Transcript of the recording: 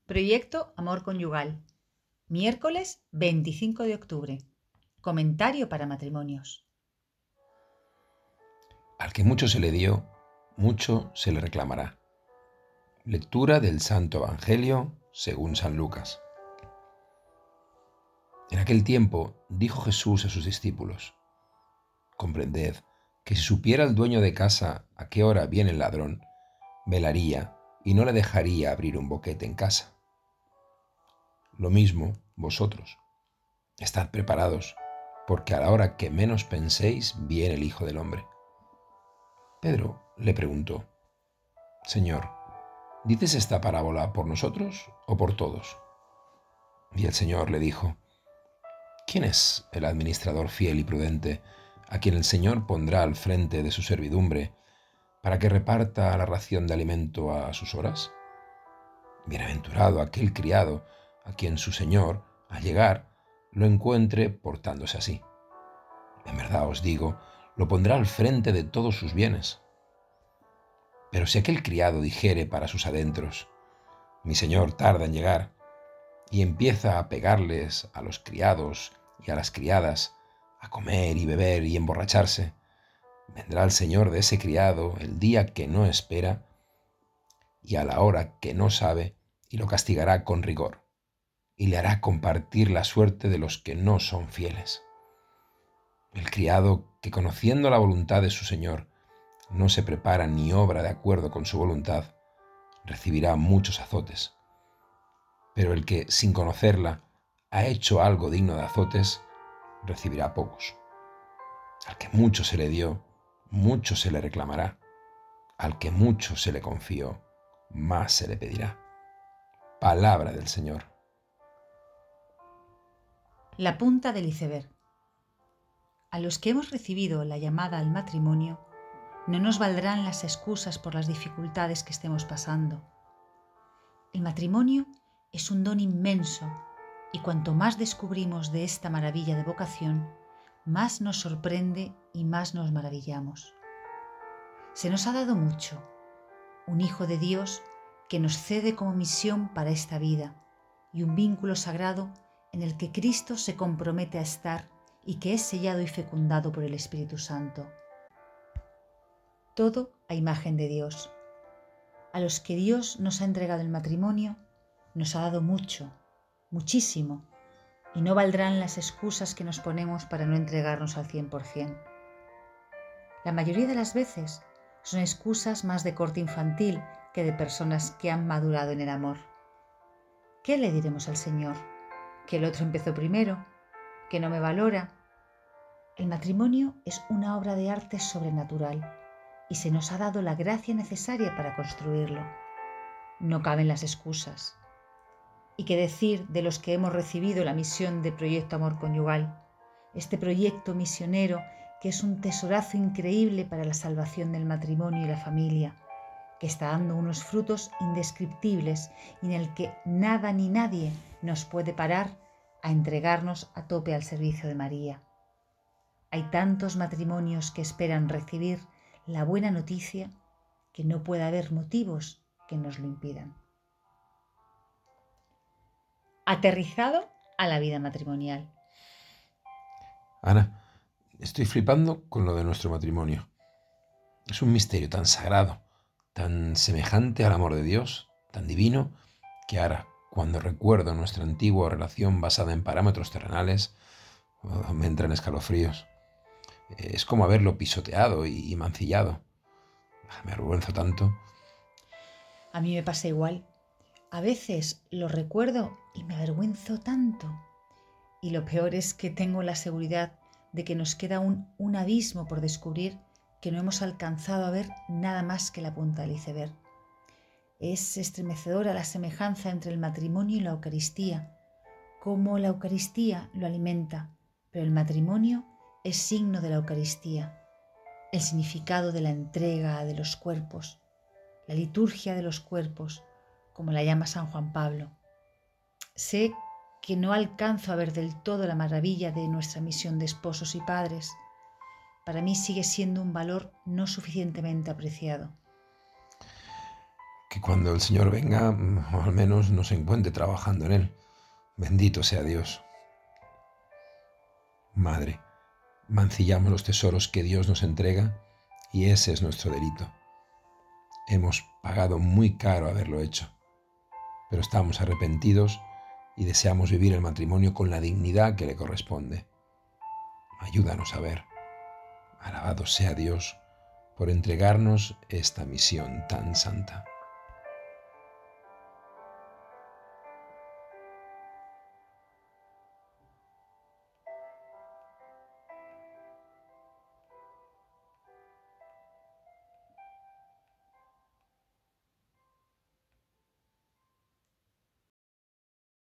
Proyecto Amor Conyugal. Miércoles 25 de octubre. Comentario para matrimonios. Al que mucho se le dio, mucho se le reclamará. Lectura del Santo Evangelio según San Lucas. En aquel tiempo dijo Jesús a sus discípulos: Comprended que si supiera el dueño de casa a qué hora viene el ladrón, velaría y no le dejaría abrir un boquete en casa. Lo mismo vosotros. Estad preparados, porque a la hora que menos penséis viene el Hijo del Hombre. Pedro le preguntó: Señor, ¿dices esta parábola por nosotros o por todos? Y el Señor le dijo: ¿Quién es el administrador fiel y prudente a quien el Señor pondrá al frente de su servidumbre para que reparta la ración de alimento a sus horas? Bienaventurado aquel criado a quien su Señor, al llegar, lo encuentre portándose así. En verdad os digo, lo pondrá al frente de todos sus bienes. Pero si aquel criado dijere para sus adentros: Mi Señor tarda en llegar, y empieza a pegarles a los criados y a las criadas, a comer y beber y emborracharse, vendrá el Señor de ese criado el día que no espera y a la hora que no sabe, y lo castigará con rigor, y le hará compartir la suerte de los que no son fieles. El criado que, conociendo la voluntad de su Señor, no se prepara ni obra de acuerdo con su voluntad, recibirá muchos azotes. Pero el que, sin conocerla, ha hecho algo digno de azotes, recibirá pocos. Al que mucho se le dio, mucho se le reclamará. Al que mucho se le confió, más se le pedirá. Palabra del Señor. La punta del iceberg. A los que hemos recibido la llamada al matrimonio, no nos valdrán las excusas por las dificultades que estemos pasando. El matrimonio es un don inmenso y cuanto más descubrimos de esta maravilla de vocación, más nos sorprende y más nos maravillamos. Se nos ha dado mucho, un Hijo de Dios que nos cede como misión para esta vida y un vínculo sagrado en el que Cristo se compromete a estar y que es sellado y fecundado por el Espíritu Santo. Todo a imagen de Dios. A los que Dios nos ha entregado el matrimonio, nos ha dado mucho, muchísimo, y no valdrán las excusas que nos ponemos para no entregarnos al 100%. La mayoría de las veces son excusas más de corte infantil que de personas que han madurado en el amor. ¿Qué le diremos al Señor? ¿Que el otro empezó primero? ¿Que no me valora? El matrimonio es una obra de arte sobrenatural y se nos ha dado la gracia necesaria para construirlo. No caben las excusas. ¿Y qué decir de los que hemos recibido la misión de Proyecto Amor Conyugal? Este proyecto misionero que es un tesorazo increíble para la salvación del matrimonio y la familia, que está dando unos frutos indescriptibles y en el que nada ni nadie nos puede parar a entregarnos a tope al servicio de María. Hay tantos matrimonios que esperan recibir la buena noticia que no puede haber motivos que nos lo impidan. Aterrizado a la vida matrimonial. Ana, estoy flipando con lo de nuestro matrimonio. Es un misterio tan sagrado, tan semejante al amor de Dios, tan divino, que ahora, cuando recuerdo nuestra antigua relación basada en parámetros terrenales, me entran escalofríos. Es como haberlo pisoteado y mancillado. Me avergüenzo tanto. A mí me pasa igual. A veces lo recuerdo y me avergüenzo tanto. Y lo peor es que tengo la seguridad de que nos queda un abismo por descubrir que no hemos alcanzado a ver nada más que la punta del iceberg. Es estremecedora la semejanza entre el matrimonio y la Eucaristía, cómo la Eucaristía lo alimenta, pero el matrimonio es signo de la Eucaristía, el significado de la entrega de los cuerpos, la liturgia de los cuerpos, como la llama San Juan Pablo. Sé que no alcanzo a ver del todo la maravilla de nuestra misión de esposos y padres. Para mí sigue siendo un valor no suficientemente apreciado. que cuando el Señor venga, o al menos nos encuentre trabajando en Él. Bendito sea Dios. Madre, mancillamos los tesoros que Dios nos entrega y ese es nuestro delito. Hemos pagado muy caro haberlo hecho, pero estamos arrepentidos y deseamos vivir el matrimonio con la dignidad que le corresponde. Ayúdanos a ver. Alabado sea Dios por entregarnos esta misión tan santa.